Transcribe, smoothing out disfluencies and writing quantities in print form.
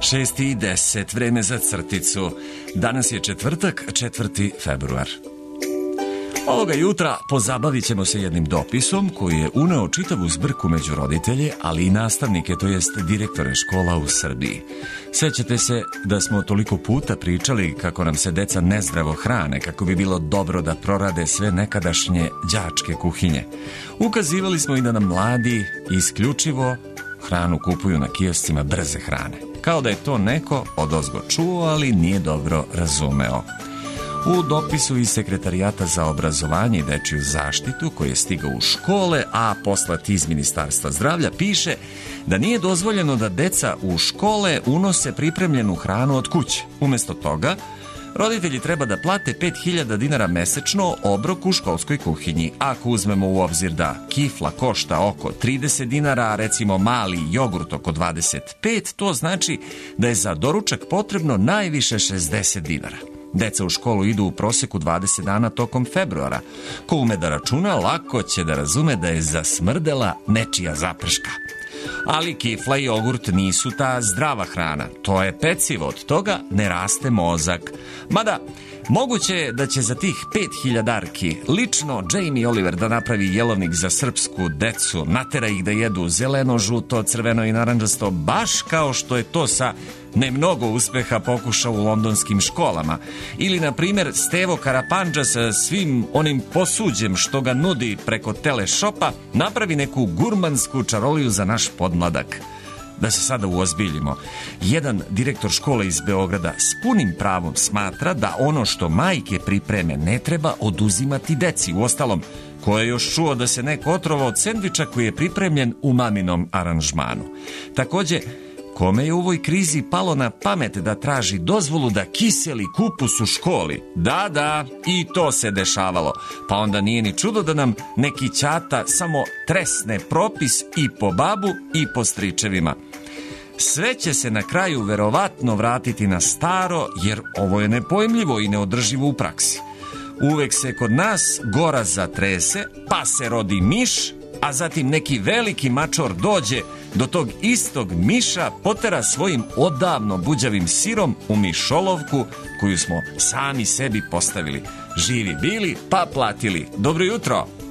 6:10, vreme za crticu. Danas je četvrtak, 4. februar. Ovoga jutra pozabavit ćemo se jednim dopisom koji je uneo čitavu zbrku među roditelje, ali i nastavnike, to jest direktore škola u Srbiji. Sećate se da smo toliko puta pričali kako nam se deca nezdravo hrane, kako bi bilo dobro da prorade sve nekadašnje đačke kuhinje. Ukazivali smo i da nam mladi isključivo hranu kupuju na kioscima brze hrane. Kao da je to neko odozgo čuo, ali nije dobro razumeo. U dopisu iz Sekretarijata za obrazovanje i dečiju zaštitu koji je stigao u škole, a poslat iz Ministarstva zdravlja, piše da nije dozvoljeno da deca u škole unose pripremljenu hranu od kuće. Umesto toga, roditelji treba da plate 5.000 dinara mesečno obrok u školskoj kuhinji. Ako uzmemo u obzir da kifla košta oko 30 dinara, a recimo mali jogurt oko 25, to znači da je za doručak potrebno najviše 60 dinara. Deca u školu idu u proseku 20 dana tokom februara. Ko ume da računa, lako će da razume da je zasmrdela nečija zaprška. Ali kifla i jogurt nisu ta zdrava hrana. To je pecivo, od toga ne raste mozak. Mada, moguće je da će za tih 5.000 lično Jamie Oliver da napravi jelovnik za srpsku decu, natera ih da jedu zeleno, žuto, crveno i naranđasto, baš kao što je to sa ne mnogo uspeha pokušao u londonskim školama. Ili, na primjer, Stevo Karapandža sa svim onim posuđem što ga nudi preko teleshopa napravi neku gurmansku čaroliju za naš podmladak. Da se sada uozbiljimo, jedan direktor škole iz Beograda s punim pravom smatra da ono što majke pripreme ne treba oduzimati deci. Uostalom, ko je još čuo da se neko otrovao od sendviča koji je pripremljen u maminom aranžmanu? Takođe, kome je u ovoj krizi palo na pamet da traži dozvolu da kiseli kupus u školi? Da, i to se dešavalo. Pa onda nije ni čudo da nam neki ćata samo tresne propis i po babu i po stričevima. Sve će se na kraju verovatno vratiti na staro, jer ovo je nepojmljivo i neodrživo u praksi. Uvek se kod nas gora zatrese, pa se rodi miš, a zatim neki veliki mačor dođe do tog istog miša, potera svojim odavno buđavim sirom u mišolovku koju smo sami sebi postavili. Živi bili, pa platili. Dobro jutro!